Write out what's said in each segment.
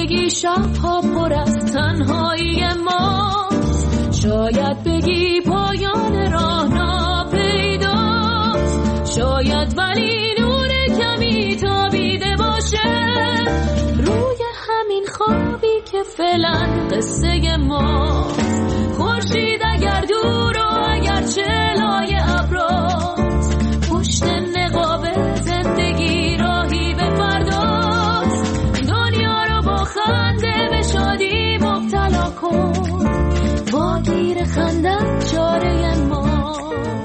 زندگی شبها پر از تنهایی ماست. شاید بگی پایان راه ناپیداست، شاید ولی نور کمی تابیده باشه روی همین خوابی که فعلا قصه ماست. خورشید اگر دور و اگر چلای ابراست، پشت نقاب زندگی راهی به فرداست. دنیا رو با خنده به شادی مبتلا کن، با گیر خندت چاره ما.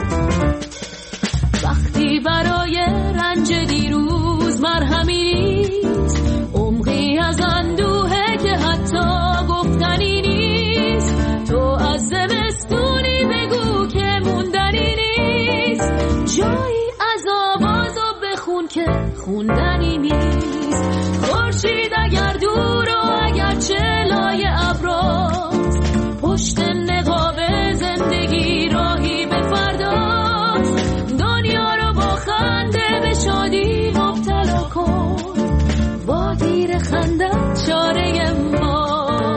وقتی برای رنج دیروز مرهمی نیست، عمقی از اندوهه که حتی گفتنی نیست. تو از زمستونی بگو که موندنی نیست، جایی از آواز و بخون که خوندنی نیست. خورشید اگر دور و اگر چلای ابراست، پشت نقاب زندگی راهی به فرداست. دنیا رو با خنده به شادی مبتلا کن، با گیر خندت چاره ما.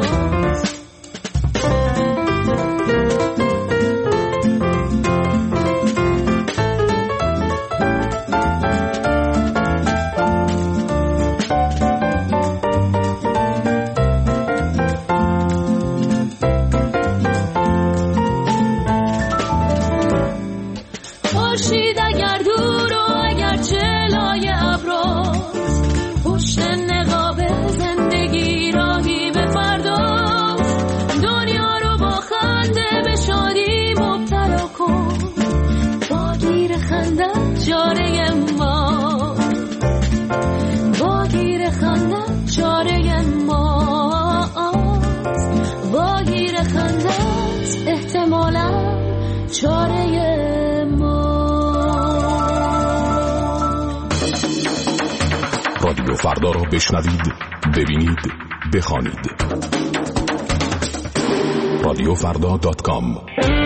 خورشید اگر دور و اگر چلای ابراست، پشت نقاب زندگی راهی به فرداست. دنیا رو با خنده به شادی مبتلا کن، با گیر خندت چاره ما. با گیر خندت چاره ما، با گیر خندت احتمالا چاره رادیو فردا را بشنوید، ببینید، بخوانید. radiofrda.com.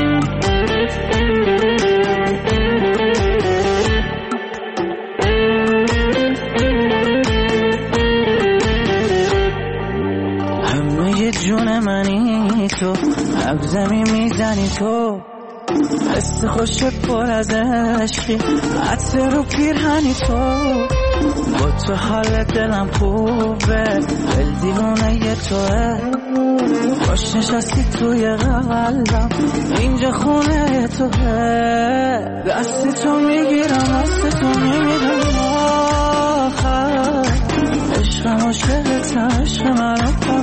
همه جون منی تو، نبضمی میزنی تو، حس خوش پر از عشقی، عطر رو پیرهنی تو. با تو حال دلم خوبه، دل دیوانه توه. باش نشستی توی قلبم، اینجا خونه توه. دست تو میگیرم، دست تو میمیرم آخر. عشقم عاشقتم، عشق منو کن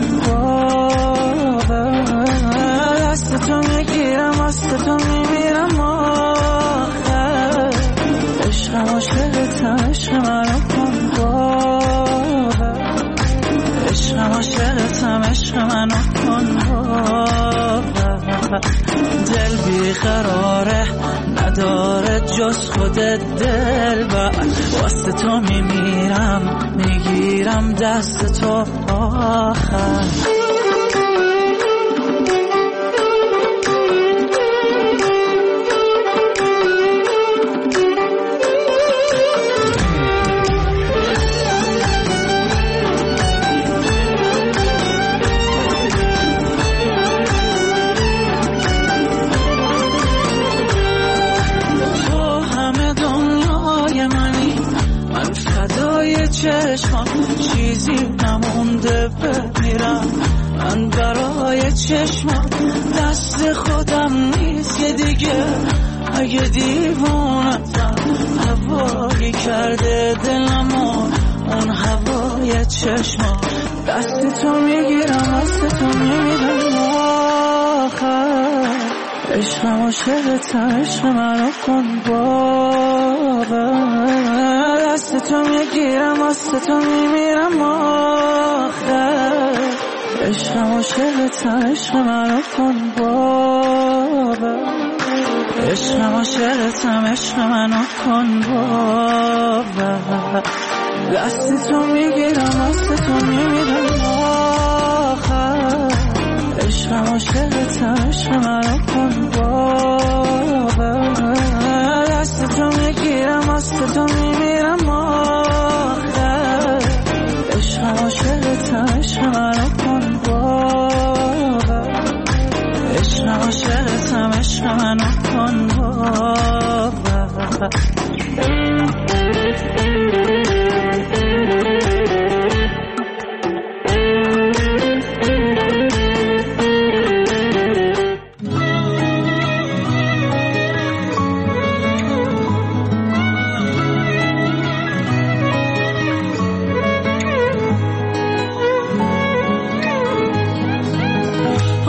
باور. دست تو میگیرم، دست تو میمیرم آخر. عشقم عاشقتم، عشق منو کن باور. عشقم عاشقتم، عشق منو کن باور. دل بیقراره، نداره جز خودت دلبر. واسه تو میمیرم، میگیرم دست تو آخر. چشمم چیزی نمونده بمیرم، من برای چشمم دست خودم نیست که دیگه. اگه دیوانتم هوایی کرده دلمو، اون هوای چشمم. دست تو میگیرم، دست تو میمیرم آخر. عشقم عاشقتم، عشق منو کن باور. دست تو میگیرم، دست تو میمیرم آخر. عشقم عاشقتم، عشق منو کن باور. عشقم عاشقتم، عشق منو کن باور. دست تو میگیرم، دست تو میمیرم آخر. عشقم عاشقتم، عشق منو کن باور. دست تو میگیرم، دست تو میمیرم آخر. عشقم عاشقتم، عشق منو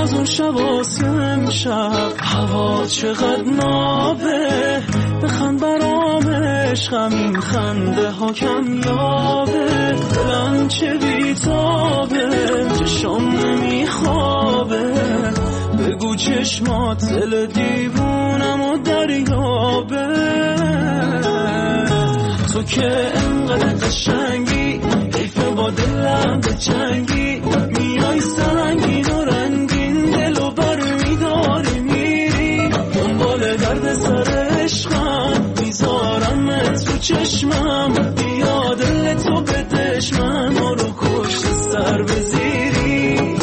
از اون شباست که امشب هوا چقدر نابه، بخند برام عشقم این خنده ها کمیابه، دلم چه بیتابه چشم نمیخوابه، بگو چشمات دل دیوونم و دریابه، تو که انقدر قشنگی حیفه با دلم به جنگی، میای سنگین و رنگین دلو بر میداری میری، دنبال درد سر عشقم میذارم تو چشمم، بیا دل تو بدش من رو کشت سر بزیری.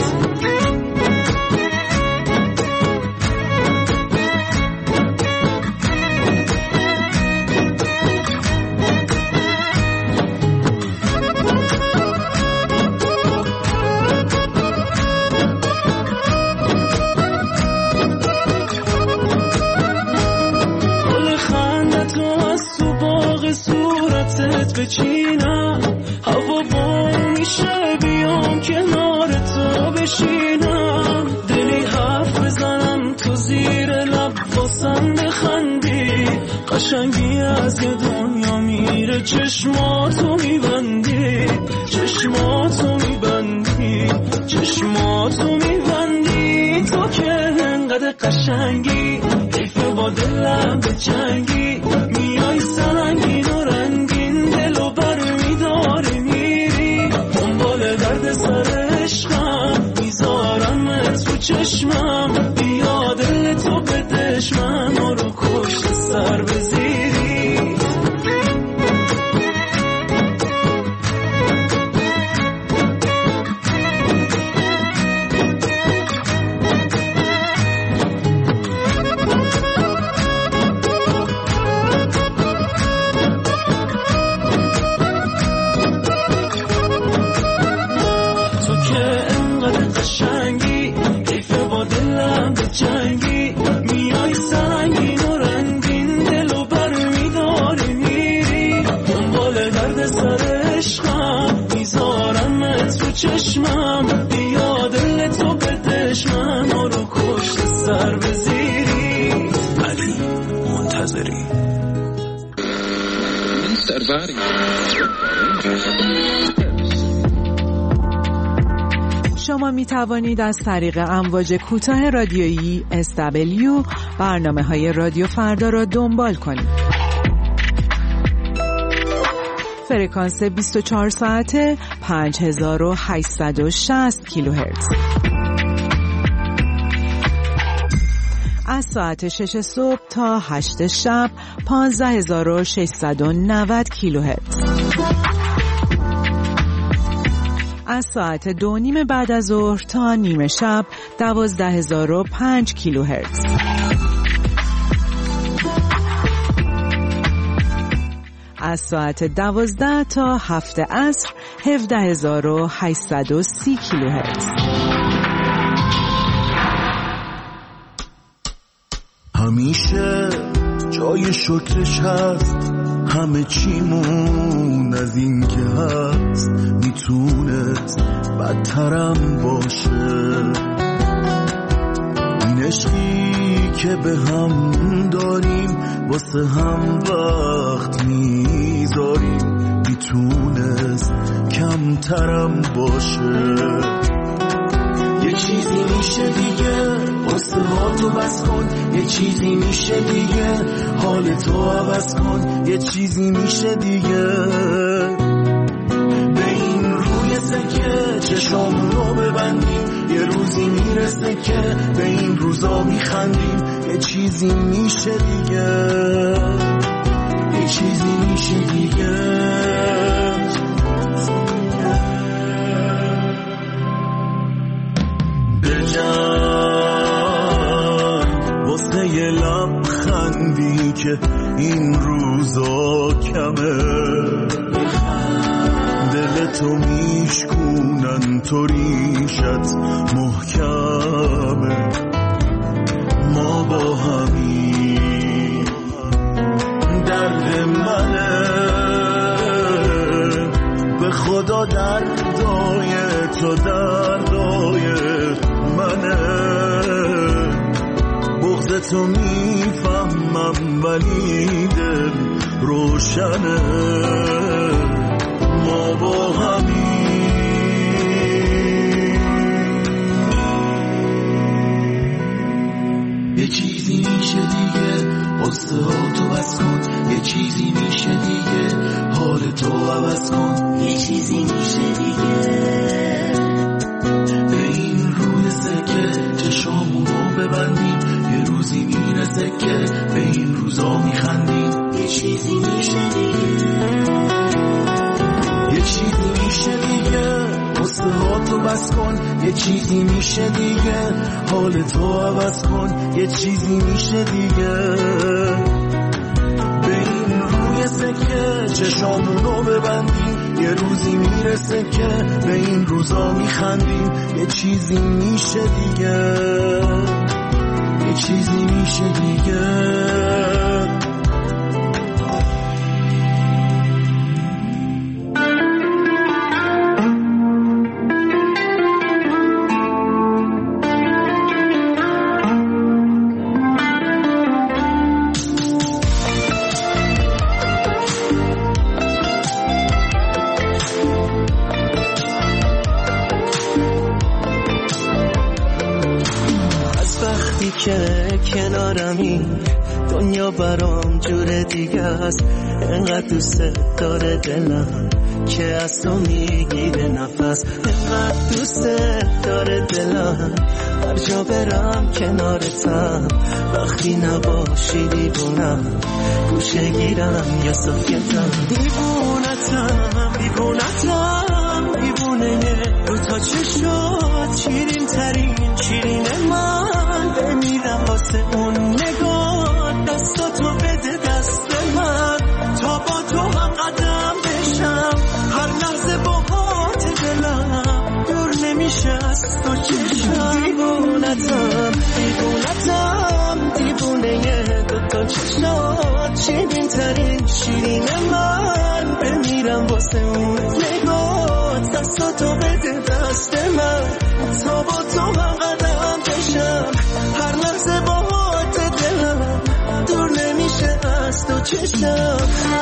صورتت بچینم، هوا بام میشه بیام کنار تو بشینم، دلی حرف بزنم تو زیر لب واسم بخندی، قشنگی از یه دنیا میره چشماتو میبندی، چشماتو میبندی، چشماتو میبندی، تو که انقدر قشنگی حیفه با دلم به جنگی، میای سنگین و رنگین دلو بر میداری میری، دنبال درد سر عشقم میذارم تو چشمم، بیا دل تو بدش من رو کشت سر بزیری. جنگی میای سنگین و رنگین دلو بر میداری میری، دنبال درد سر عشقم میذارم تو چشمم، بیا دل تو بدش من رو کشت سر بزیری. علی منتظری شما می توانید از طریق امواج کوتاه رادیویی SW برنامه‌های رادیو فردا را دنبال کنید. فرکانس 24 ساعته 5860 کیلوهرتز. از ساعت 6 صبح تا 8 شب 15690 کیلوهرتز. از ساعت 2:30 بعد از ظهر تا نیمه شب 12005 کیلوهرتز. از ساعت 12 تا 7 عصر 17830 کیلوهرتز. همیشه جای شکرش هست، همه چیمون از این که هست میتونست بدترم باشه، این عشقی که به هم داریم واسه هم وقت میذاریم میتونست کمترم باشه، یه چیزی میشه دیگه واسه هاتو بس کن، یه چیزی میشه دیگه حالتو عوض کن، یه چیزی میشه دیگه به این روی سکه چشامونو ببندیم، یه روزی میرسه که به این روزا میخندیم، یه چیزی میشه دیگه، یه چیزی میشه دیگه. واسه یه لبخندی که این روزا کمه، دلتو میشکونن تو ریشت محکمه، ما با همین درد منه، به خدا دردای تو دردای منه. خودتو میفهمم ولی دل روشنه ما با همین. یه چیزی میشه دیگه قصه ها تو بس کن، یه چیزی میشه دیگه حال تو عوض کن، یه چیزی میشه دیگه به این روی سکه چشامونو ببندیم، یه روزی میرسه که به این روزا میخندیم، یه چیزی میشه دیگه، یه چیزی میشه دیگه قصه ها تو بس کن، یه چیزی میشه دیگه حال تو عوض کن، یه چیزی میشه دیگه به این روی سکه چشامونو ببندیم، یه روزی میرسه که به این روزا میخندیم، یه چیزی میشه دیگه، یه چیزی میشه دیگه. که کنارمی دنیا برام جور دیگه است، انقدر دوست داره دلم که از تو میگیره نفس، انقدر دوست داره دلم هر جا برم کنارتم، وقتی نباشی دیوونم گوشه گیرم یا سکتم، دیوونتم دیوونتم دیوونه رو تا چشات شیرین ترین شیرین من، بمیرم واسه اون نگاه، دستاتو بده دست من تا با تو هم قدم بشم، هر لحظه با هات دلم دور نمیشه از تو چشم، دیوونتم دیوونتم دیوونه دوتا چشات شیرین ترین شیرین من، بمیرم واسه اون نگاه، دستاتو بده دست من تا با تو هم قدم بشم، هر لحظه با هات دلم دور نمیشه از تو چشم.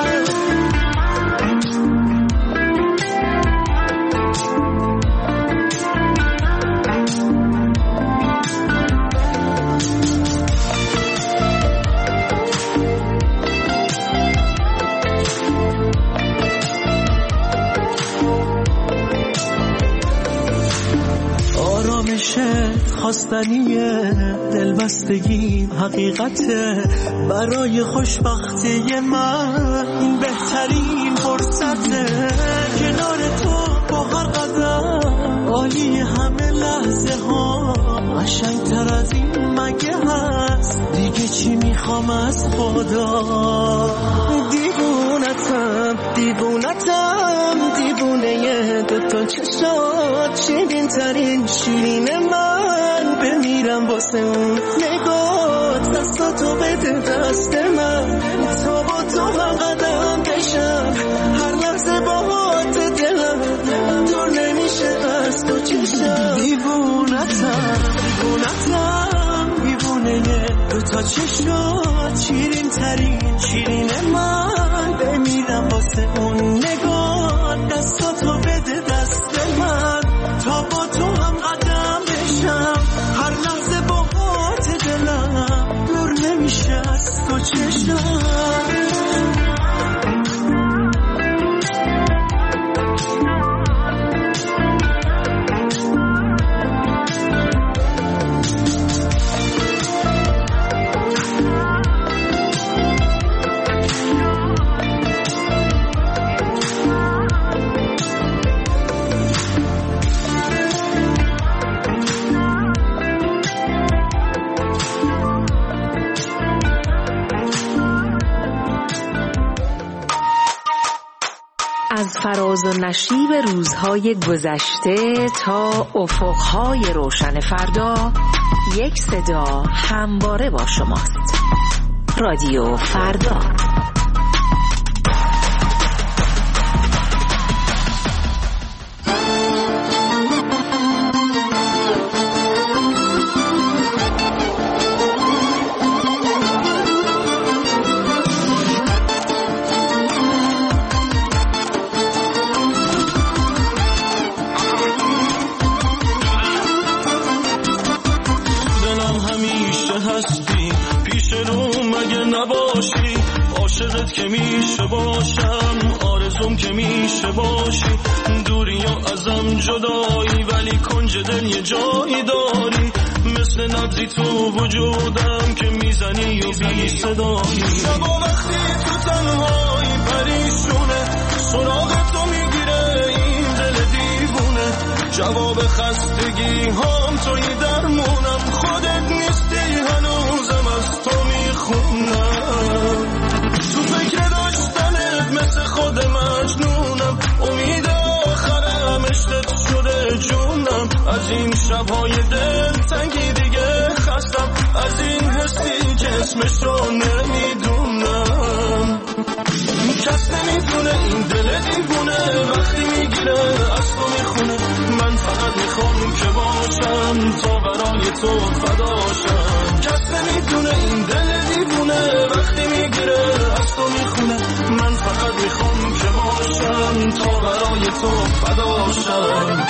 خواستنیه دلبستگی حقیقته، برای خوشبختی من این بهترین فرصته، کنار تو با هر قدم عالی همه لحظه ها، قشنگتر از این مگه هست دیگه چی میخوام از خدا، دیوونتم دیوونتم دیوونه دوتا چشات شیرین ترین شیرین من، بمیرم واسه اون نگات، دستاتو بده دست من تا با تو هم قدم بشم، هر لحظه با هات دلم دور نمیشه از تو چشم، دیوونتم دیوونتم دیوونه دوتا چشات شیرین ترین شیرین من، بمیرم واسه اون نگات، دستاتو بده دست من تا با تو هم قدم بشم، هر لحظه با هات دلم دور نمیشه از تو چشم. از فراز و نشیب روزهای گذشته تا افقهای روشن فردا، یک صدا همواره با شماست. رادیو فردا. عاشقت که میشه باشم، آرزوم که میشه باشی، دوری و ازم جدایی ولی کنج دل یه جایی داری، مثل نبضی تو وجودم که میزنی و بی صدایی. شبا وقتی تو تنهایی پریشونه، سراغ تو میگیره این دل دیوونه، جواب خستگی هم توی درمونم، خودت نیستی هنوزم از تو میخونم، تو فکر داشتنت مثل خود مجنونم، امید آخرم عشقت شده جونم، از این شبهای دل تنگی دیگه خستم، از این حسی که اسمشو نمیدونم، کس نمیدونه این دل دیوونه وقتی میگیره از تو میخونه، من فقط میخوام که باشم تا برای تو فداشم، کس نمیدونه این دل دیوونه وقتی میگیره از تو میخونه، من فقط میخوام که باشم تا برای تو فداشم.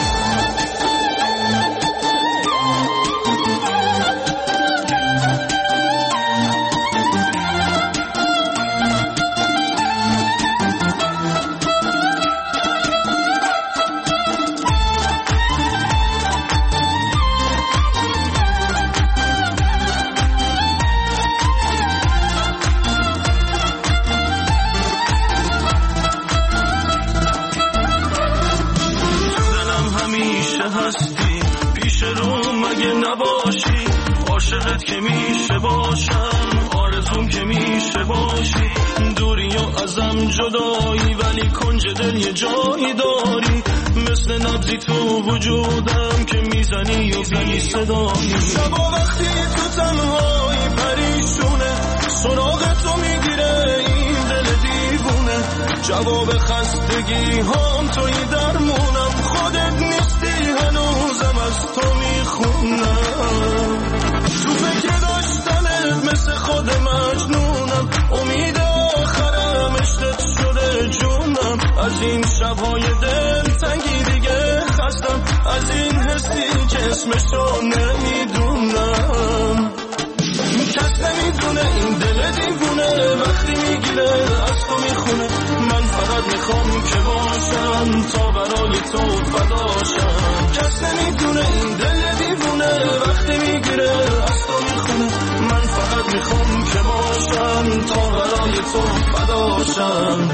پیش رو مگه نباشی، عاشقت که میشه باشم، آرزوم که میشه باشی، دوری و ازم جدایی ولی کنج دل یه جایی داری، مثل نبضی تو وجودم که میزنی و بی صدایی. شبا وقتی تو تنهایی پریشونه، سراغ تو میگیره این دل دیوونه، جواب خستگی هم توی درمونم، خودت نیستی هنوزم از تو میخونم، تو فکر داشتنت مثل خود مجنونم، امید آخرم عشقت شده جونم، از این شبهای دل تنگی دیگه خستم، از این حسی که اسمشو نمیدونم، کس نمیدونه این دل دیوونه وقتی میگیره از تو میخونه، من فقط میخوام که باشم تا برای تو فداشم، کس نمیدونه این دل دیوونه وقتی میگیره از تو میخونه، من فقط میخوام که باشم تا برای تو فداشم.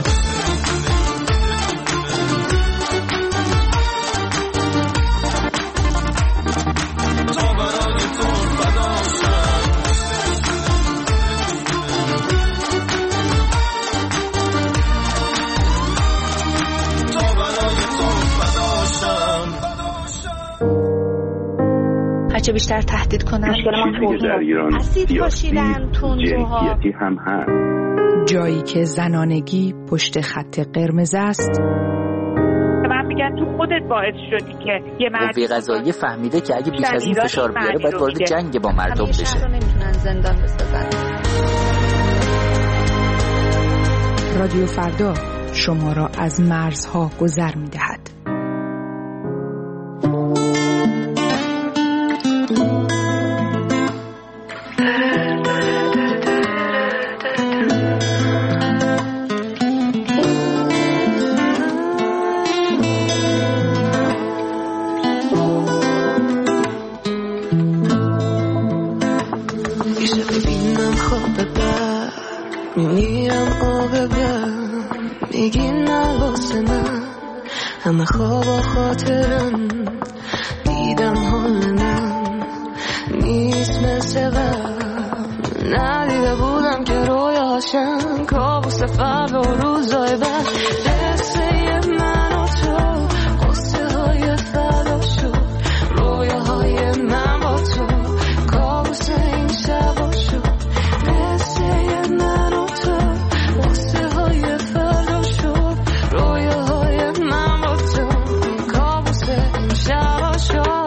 هرچه بیشتر تهدید کنن اسید پاشیدن جنسیتی هم هست، جایی که زنانگی پشت خط قرمز است. من میگم تو خودت باعث شدی که یه قوه قضاییه فهمیده که اگه بیش از این فشار بیاره باید وارد جنگ با مردم بشه. نمیتونن زندان بسازن. رادیو فردا شما را از مرزها گذر میدهد. همه خواب و خاطرم دیدم حال من نیست مثل قبل، ندیده بودم که رویاشم کابوس فردا و روزای بعد، قصه من و تو قصه های فردا شد، رویاهای من با تو کابوس این شبا شد، قصه من و تو قصه های فردا شد، رویاهای من با تو کابوس این شبا شد.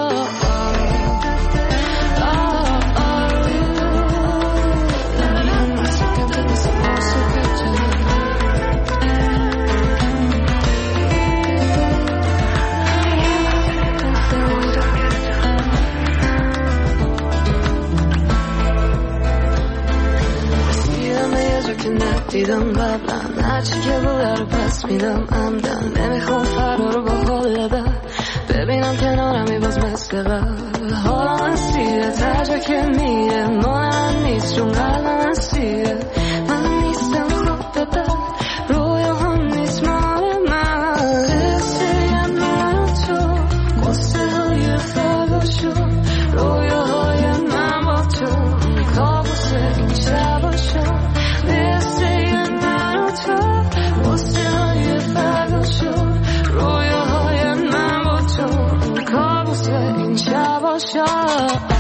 دیدم قبلا، هرچی که بوده رو پس میدم عمدن. نمیخوام فردا رو با حال بد ببینم کنارمی باز مثل قبل. حالا من سیره ترجا که میره من نیست چون قلبم اسیره. من نیستم خوب به بد رویا هم نیست مال من. قصه من و تو قصه های فردا شد، رویاهای من با تو کابوس این شبا شد. قصه من و تو قصه های فردا شد، رویاهای من با تو کابوس این شبا شد.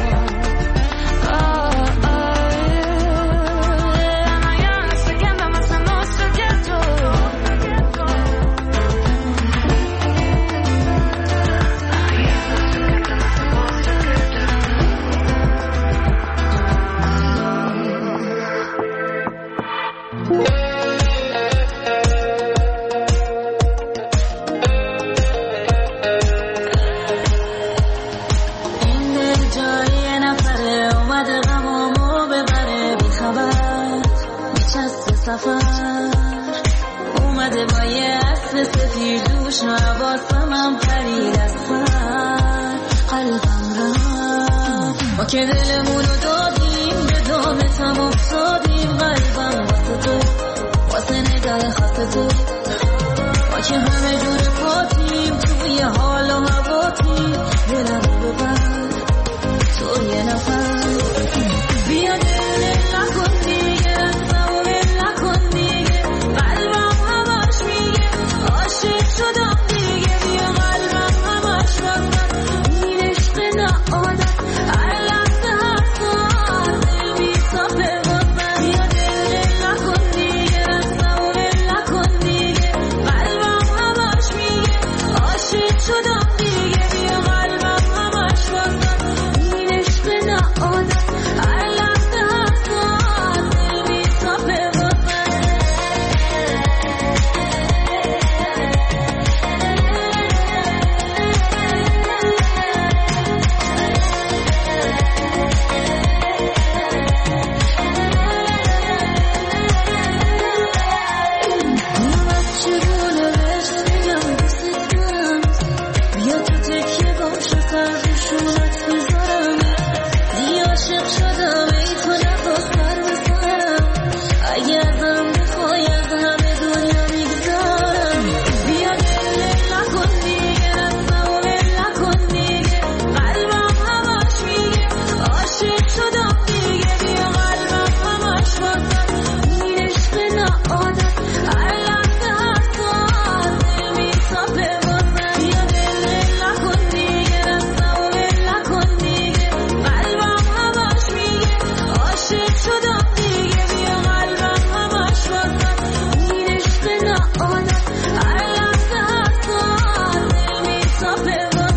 اومده با یه اسب سفیر دوش حواسم هم پرید از سر قلبم رفت. ما که دلمونو دادیم به دامت هم افتادیم. قلبم واسه تو واسه نگاه خاص تو. ما که همه جور پاتیم توی حال و هواتیم. دلمو ببر تو یه نفر بیا دل نکن دیگه رفتم نکن دیگه. قلبم همش میگه عاشق شدم دیگه. بیا قلبم همش واسه این عشق نه عادت هر لحظه هر ساعت دل میصافه واسه. بیا دل نکن دیگه رفتم نکن دیگه. قلبم همش میگه عاشق شدم دیگه. بیا قلبم همش واسه این عشق نه عادت هر لحظه هر ساعت دل میصافه واسه. چگونه بهش بگم دوست دارم. بیا تو تکیه باش و سرشونت بذارم. دیگه عاشق شدم ای تو نبا سر بزارم. اگه ازم بخوای از همه دنیا میگذارم. بیا دل نکن دیگه رفتم نکن دیگه. قلبم همش میگه عاشق شدم دیگه. بیا قلبم همش واسه این عشق نه عادت هر لحظه هر ساعت دل میصافه واسه. بیا دل نکن دیگه رفتم نکن دیگه. قلبم همش میگه عاشق شدم دیگه. بیا قلبم همش واسه این عشق نه عادت هر لحظه هر ساعت دل میصافه واسه.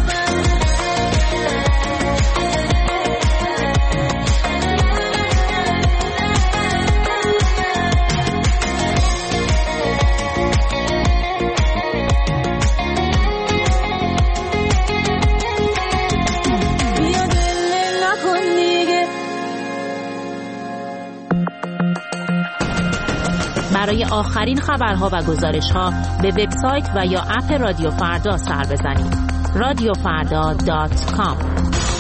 بیا دل نکن دیگه. برای آخرین خبرها و گزارش‌ها به وبسایت و یا اپ رادیو فردا سر بزنید. radiofrda.com.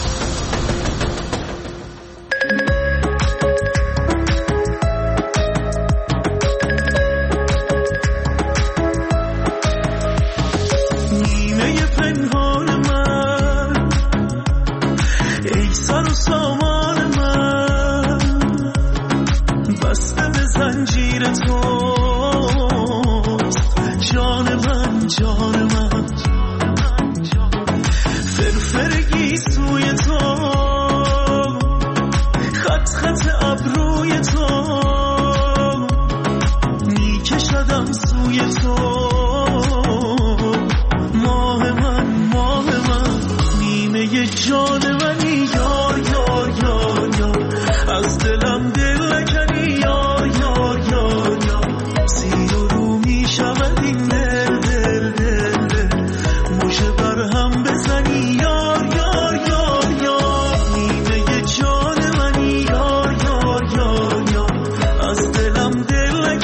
نیمه پنهان من ای سر و سامان من بسته به زنجیر توست. جان من جان من فرفرگی سوی تو خط خط ابروی تو میکشدم سوی تو. ماه من نیمه جان منی یار یار یار یار. از دلم دل نکنی یار یار یار یار. زیر و رو میشود این دل دل دل دل. مژه بر هم بزنی یار یار یار یار. نیمه جان منی یار یار یار یار. از دلم دل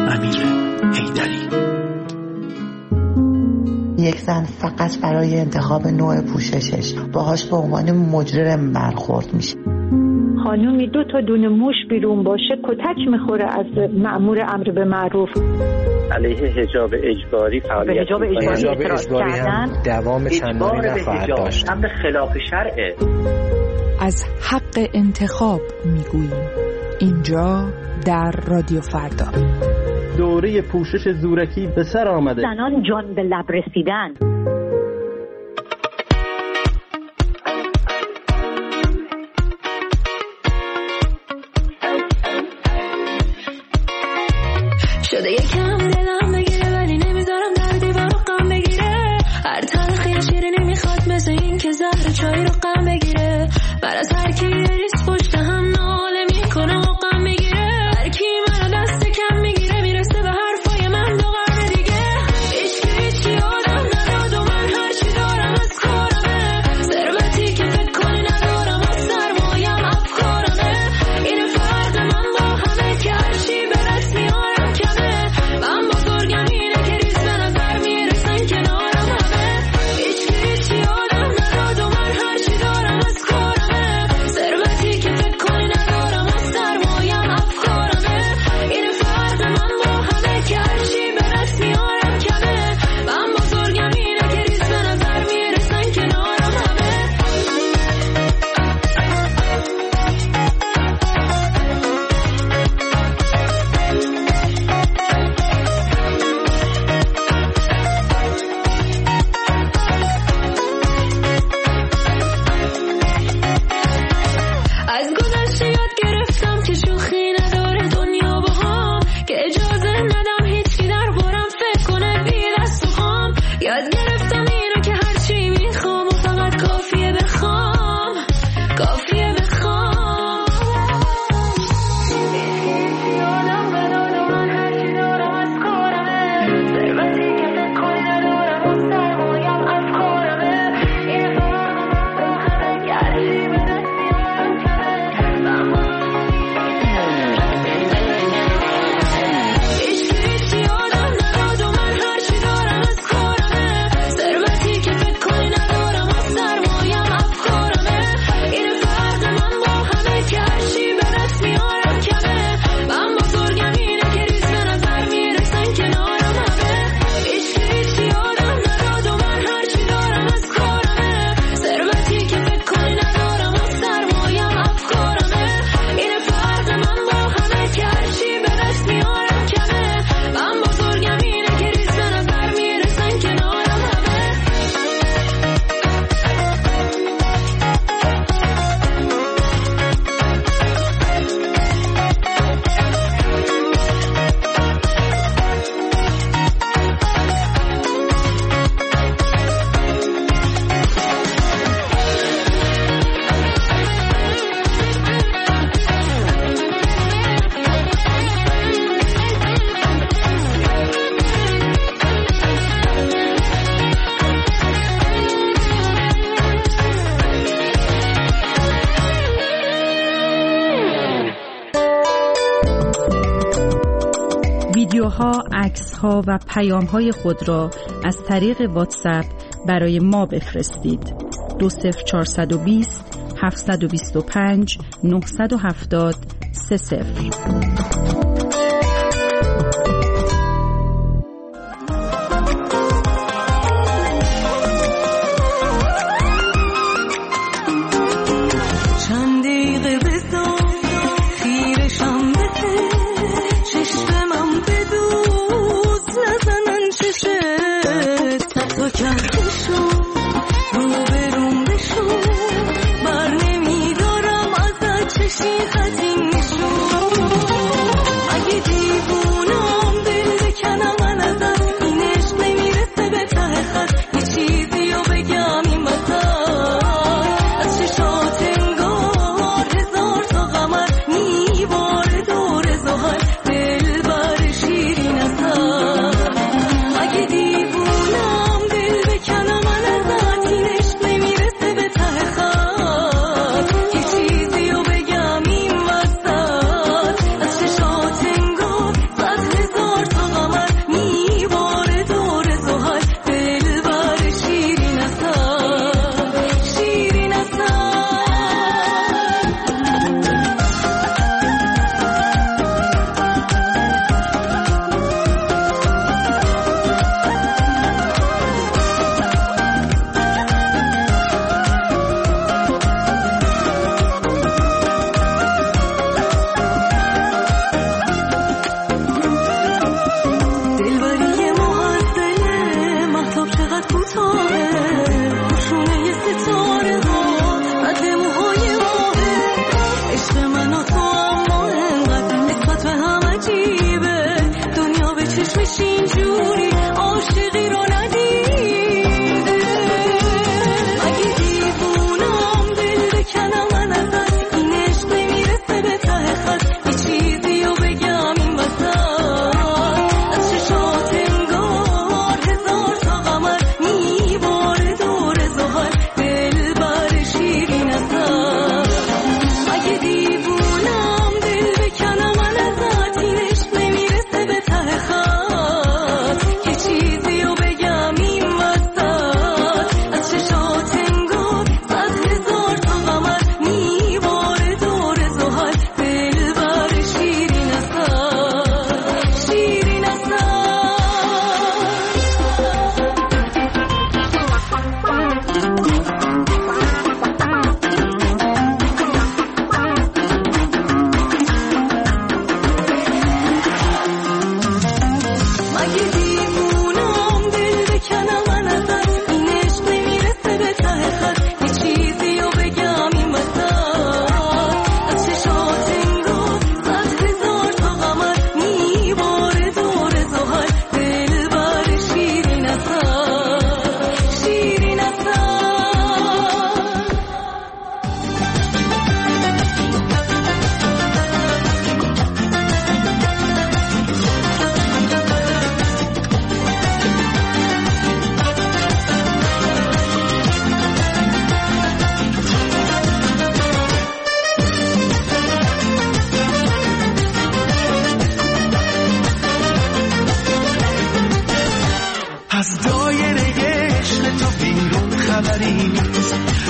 امیر حیدری. یک زن فقط برای انتخاب نوع پوششش باهاش به عنوان مجرم برخورد میشه. خانومی 2 تا دونه موش بیرون باشه کتک میخوره از مأمور امر به معروف. علیه حجاب اجباری فعالیت. حجاب اجباری هم دوام چندانی نخواهد داشت. امر خلاف شرعه. از حق انتخاب میگوییم اینجا در رادیو فردا. دوره پوشش زورکی به سر آمده. زنان جان به لب رسیدن. شده یکم دلم بگیره ولی نمیذارم در دیوار غم بگیره. هر تلخی شیرینی نمیخواد مثل این که زهر چای رو غم بگیره. بر از هر کی ریس پشت هم ناله میکنه و غم میگیره. هر کی منو دست کم میگیره میرسه به حرفای من 2 قرن دیگه. هیچ آدم نداد و من هر چی دارم از کارمه. ثروتی که فکر کنی ندارم از سرمایم افکارمه. این فرق من با همه که هر چی به دست میارم کمه. من بزرگم اینه که ریز به نظر میرسن کنارم همه. هیچ آدم نداد و من هر چی دارم از کارمه. ثروتی که فکر کنی ندارم از سرمایم افکارمه. این فرق من با همه که هر چی به دست میارم کمه. من بزرگم اینه که ریز به نظر میرسن کنارم همه. از گذشته یاد گرفتم که شوخی نداره دنیا با هم. که اجازه ندم هیچی دربارم فکر کنه بی دست و خام. یاد گرفتم اینو که هرچی میخوام و فقط کافیه بخوام. کافیه بخوام. هیچی آدم نداد و من هرچی دارم از کارمه. ثروتی که فکر کنی ندارم و سرمایم افکارمه. این فرق من با همه که هرچی به دست میارم کمه. هیچی آدم نداد و من هرچی دارم از کارمه. ثروتی که فکر کنی ندارم و سرمایم افکارمه. این فرق من با همه که هرچی به دست میارم کمه. من بزرگم اینه که ریز به نظر میرسن کنارم همه. هیچی آدم نداد و من هرچی دارم از کارمه. ثروتی که فکر کنی ندارم و سرمایم افکارمه. این فرق من با همه که هرچی به دست میارم کمه. من بزرگم اینه که ریز به نظر میرسن کنارم همه. ویدیوها، عکس‌ها و پیام‌های خود را از طریق واتساپ برای ما بفرستید. 20420 725 970 30.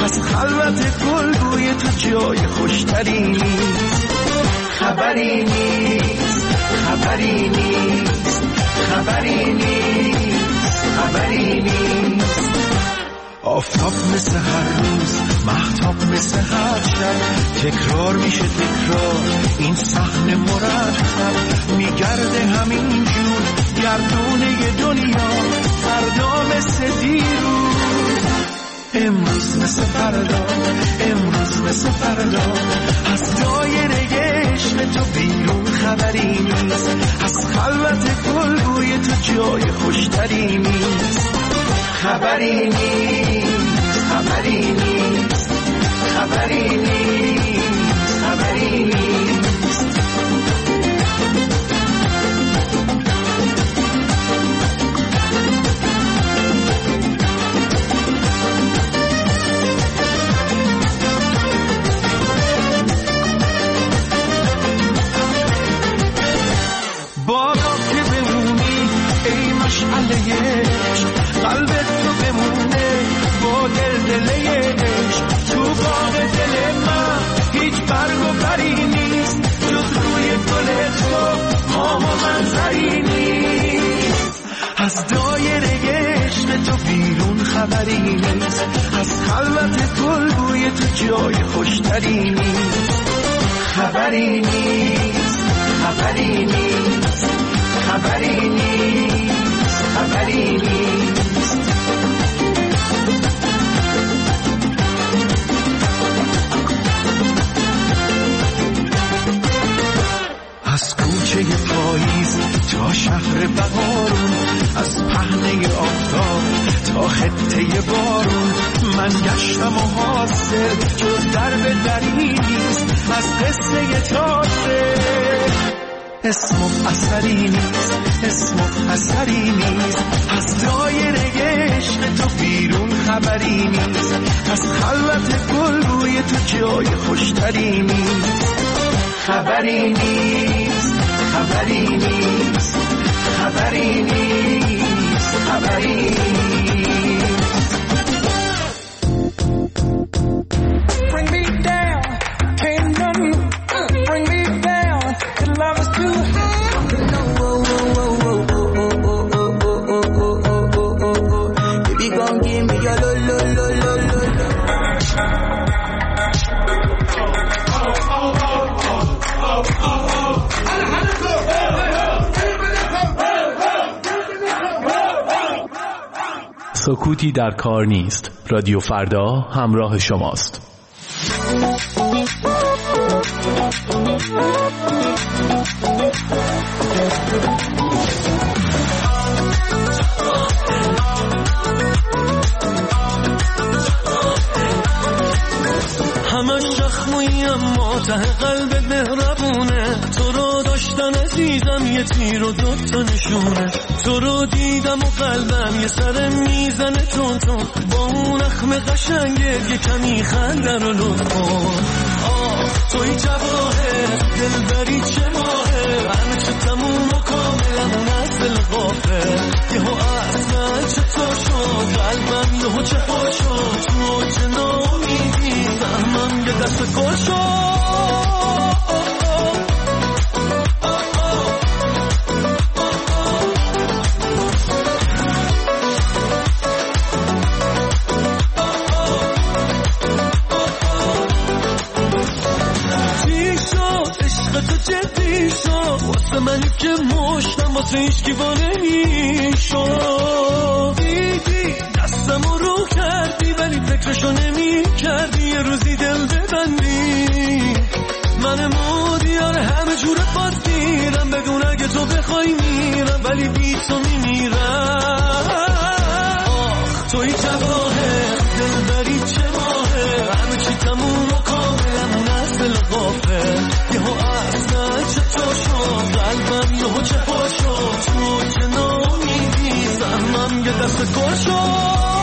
از خلوت گلگوی تو جای خوشتری نیست. خبری نیست، خبری نیست، خبری نیست، خبری نیست. آفتاب مثل هر روز، مهتاب مثل هر شب، تکرار میشه تکرار این صحنه مرتب. میگرده همین جور گردونه دنیا، فردا مثل دیروز، امروز مثل فردا، امروز مثل فردا. از دایره عشق تو بیرون خبری نیست، از خلوت گلگوی تو جای خوشتری نیست. خبری نیست، خبری نیست، خبری نیست، خبری نیست. بادا که بمونی ای مشعله عشق، قلبت تو بمونه با دلدله عشق. تو باغ دل من هیچ برگ و بری نیست، جز روی گل تو ماه و منظری نیست. از دایره عشق تو بیرون خبری نیست، از خلوت گلگوی تو جای خوشتری نیست. خبری نیست، خبری نیست، خبری نیست، خبری نیست. از کوچه پاییز تا شهر بهارون، از پهنه آفتاب تا خطه بارون، من گشتم و حاصل جز درب دری نیست. از قصه تازه اسم و اثری نیست، اسم و اثری نیست. از دایره عشق تو بیرون خبری نیست، از خلوت گلگوی تو جای خوشتری نیست. خبری نیست، خبری نیست، خبری نیست، خبری نیست. Bring me down, can't run, bring me down, the love is too high. Baby, gon' give me your lo lo lo lo lo lo. سکوتی در کار نیست. رادیو فردا همراه شماست. همش زخمی اما ته قلب مهربونه، تو رو داشتن عزیزم یه تیر و دوتا نشونه. تو رو دیدم و قلبم یه سر میزنه تون تون، با اون اخم قشنگه یه کمی خنده رو لطف کن. توی جواهر دلبری چه ماهه، همه چه تموم و کاملا نزل غافه. یهو اصلا چطور شد قلبم یهو چه ها شد، تو چه نامیدی فهمم یه دست گل شد. جدی شد واسه منی که مشتم، واسه هیچ گیوانه میشد. دیدی دستمو رو کردی ولی فکرشو نمی کردی، یه روزی دل ببندی. من مودیار همه جور باز میرم، بدون اگه تو بخوای میرم، ولی بی تو میمیرم. توی جواهر دلبری چه ماهه، همه چی تموم و کاملا نزل غافه. یهو اصلا چطور شد قلبم یهو چه ها شد، تو چه نامیدی سهمم یه دست گل شد.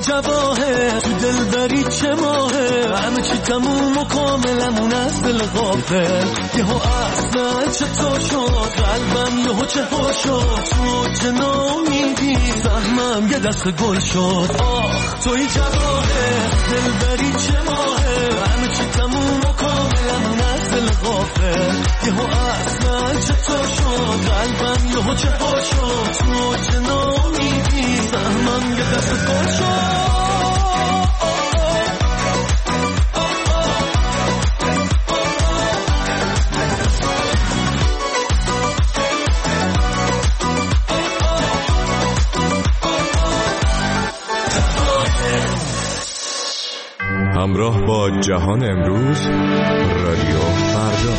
جواهر تو دلبری چه ماهه، همه چی تموم و کاملمون از دل غافل. یهو اصلا چطور شد قلبم یهو چه ها شد، تو چه نامیدی فهمم یه دست گل شد. آخ توی جواهر دلبری چه ماهه، همه چی تموم و کاملمون از دل غافل. یهو اصلا چطور شد قلبم یهو چه ها شد، تو چه نامیدی فهمم یه دست گل شد. همراه با جهان امروز، رادیو فردا.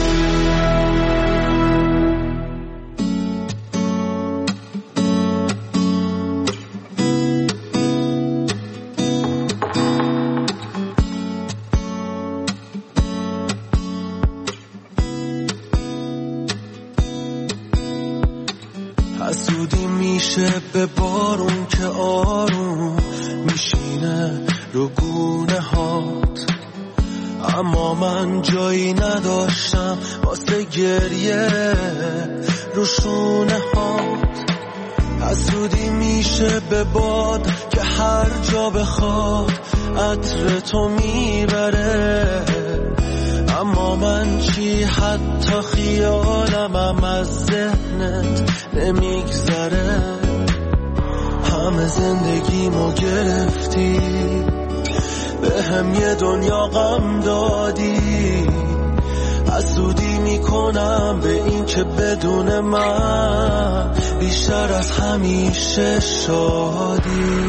حسودی میشه به بارون که آروم میشینه رو گونه هات، اما من جایی نداشتم واسه گریه رو شونه هات. حسودی میشه به باد که هر جا بخواد عطر تو میبره، اما من چی حتی خیالمم از ذهنت نمیگذره. همه زندگیمو گرفتی، به هم یه دنیا غم دادی. حسودی میکنم به این که بدون من بیشتر از همیشه شادی.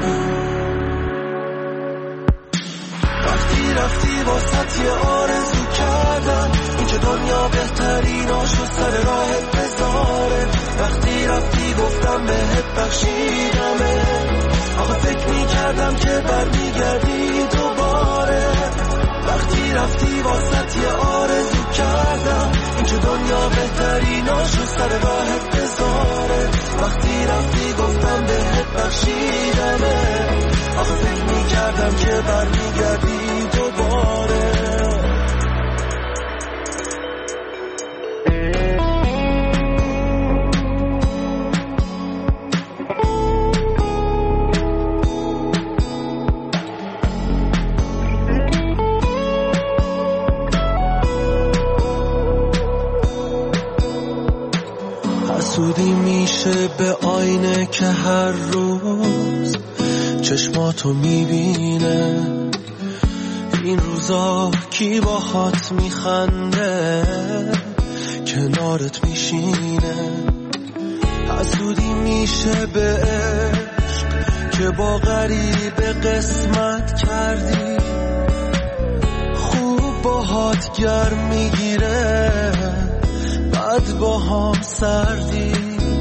وقتی رفتی واسط یه آرزو کردم، این که دنیا بهتریناشو سر راهت بذاره. وقتی رفتی گفتم بهت بخشیدمه، آخه فکر میکردم که برمیگردی دوباره. وقتی رفتی واسط یه آرزو کردم، این که دنیا بهتریناشو سر راهت بذاره. وقتی رفتی گفتم بهت بخشیدمه، آخه فکر میکردم که برمیگردی دوباره. حسودی میشه به آینه که هر روز چشماتو میبینه. این روزا کی باهات میخنده کنارت میشینه. حسودی میشه به عشق که با غریب قسمت کردی، خوب باهات گرم میگیره بعد با هم سردی.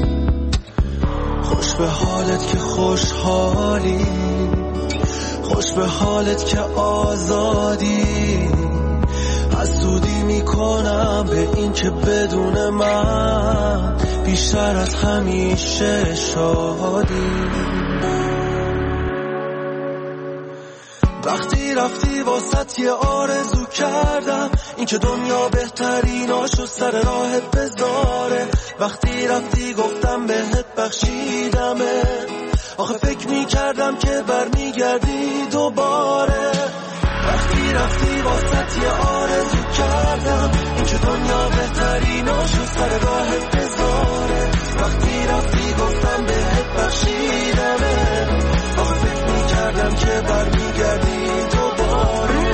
خوش به حالت که خوشحالی، خوش به حالت که آزادی. حسودی میکنم به این که بدون من بیشتر از همیشه شادی. وقتی رفتی واسط یه آرزو کردم، این که دنیا بهتریناشو سر راهت بذاره. وقتی رفتی گفتم بهت بخشیدمه، آخه فکر میکردم که برمیگردی دوباره. وقتی رفتی واسط یه آرزو کردم، این که دنیا بهتریناشو سر راهت بذاره. وقتی رفتی گفتم بهت بخشیدمه، آخه فکر میکردم که برمیگردی دوباره.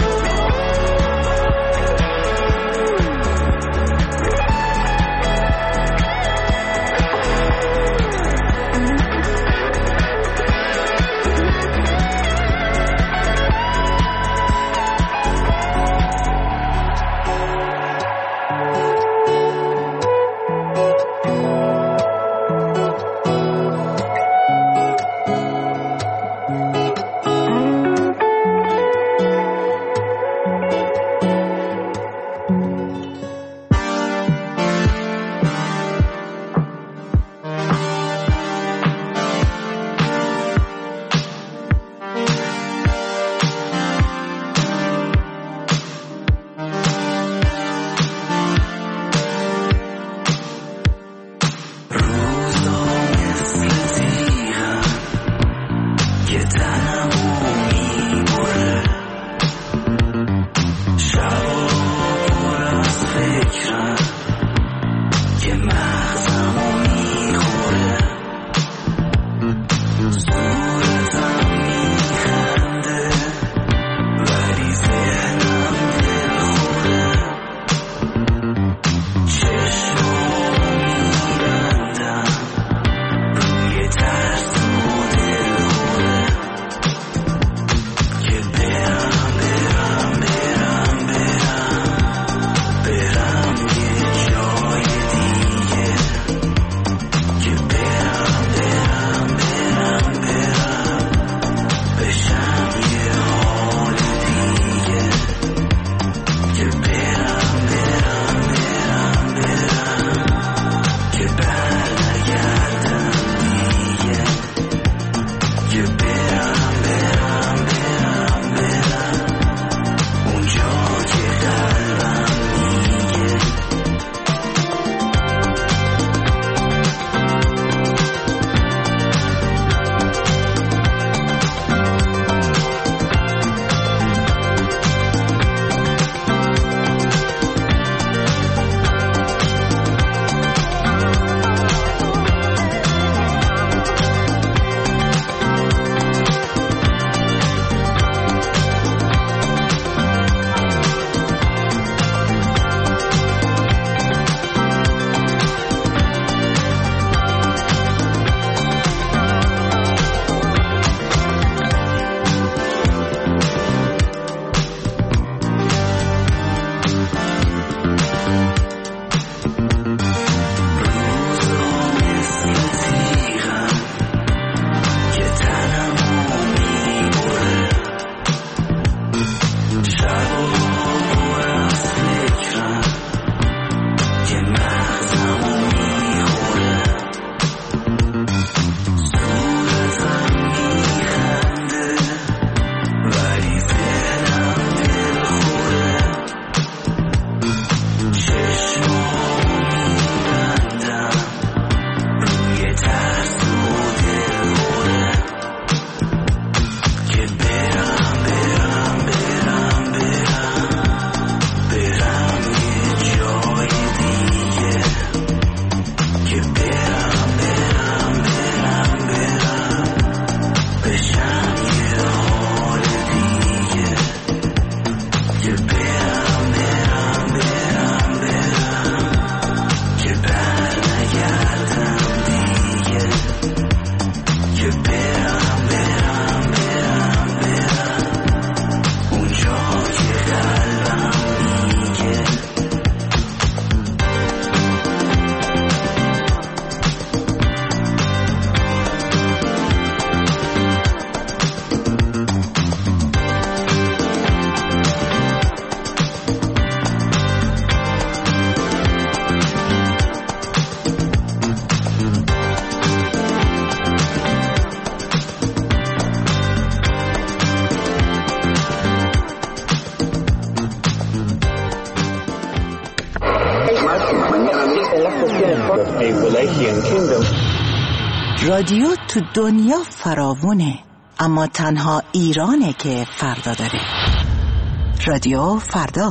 رادیو تو دنیا فراوونه، اما تنها ایرانه که فردا داره. رادیو فردا.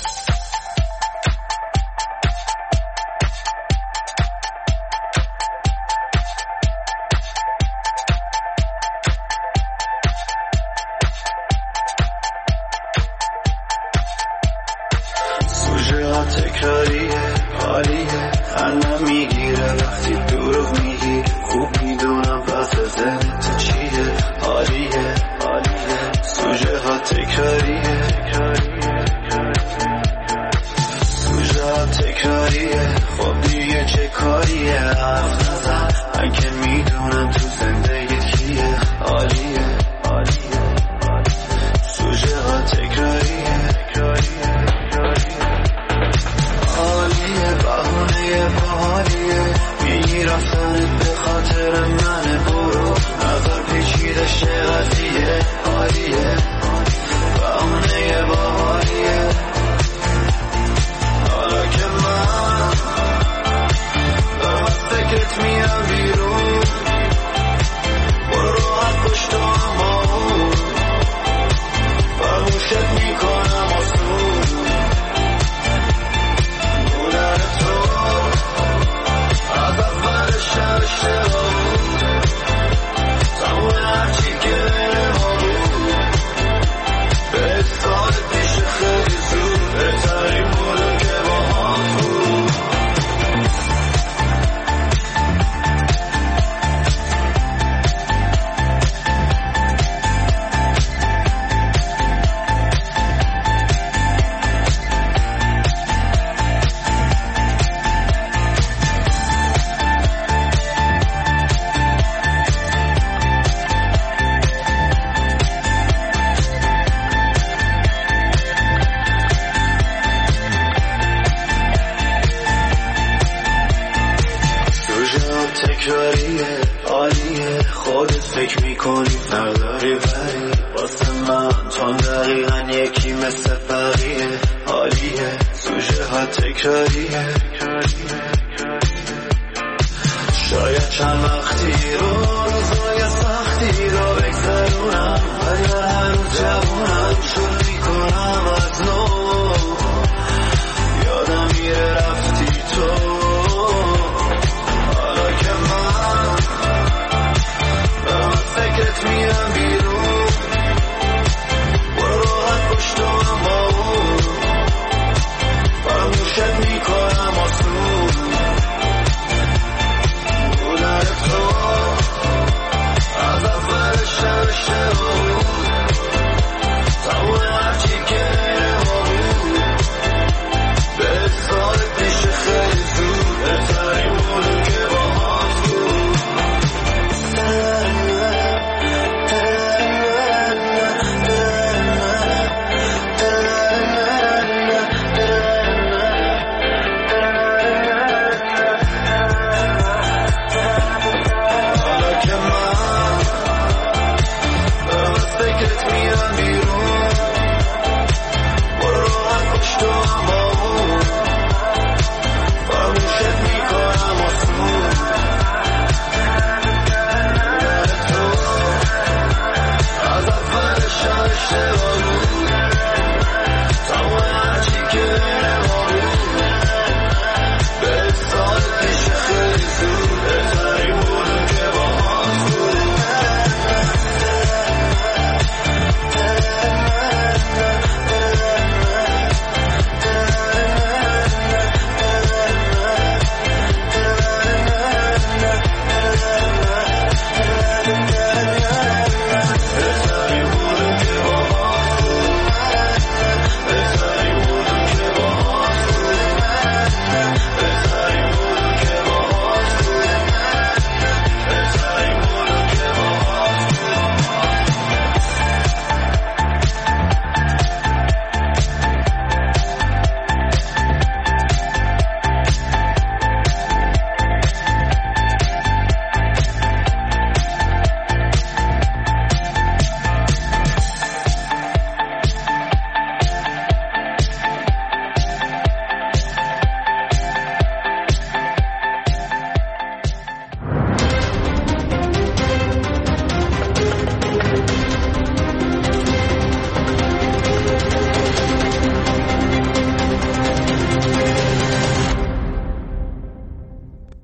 تکراریه حالیه هنم میگیره وقتی دروغ میگی خوب میدونم وضع ذهنت چیه حالیه سوژه ها تکراریه سوژه ها تکراریه خب دیگه چه کاریه حرف نزن من که میدونم تو زندگیت کیه حالیه سوژه ها تکراریه باحالیه میگی رفتنت به خاطر منه برو نظر پیچیده شه قضیه حالیه بهونه باحالیه حالا که من دارم از فکرت میام بیرون برو راحت پشت هم باون فراموشت میکنم آسون تمام هرچی که داره ما بود به سالت میشه خیلی زود بهترین بودم که با هم بود تکراریه عالیه خودت فکر میکنی نداری ولی واسه من تو دقیقا یکی مثل بقیه عالیه سوژه ها تکراریه شاید چند وقتی رو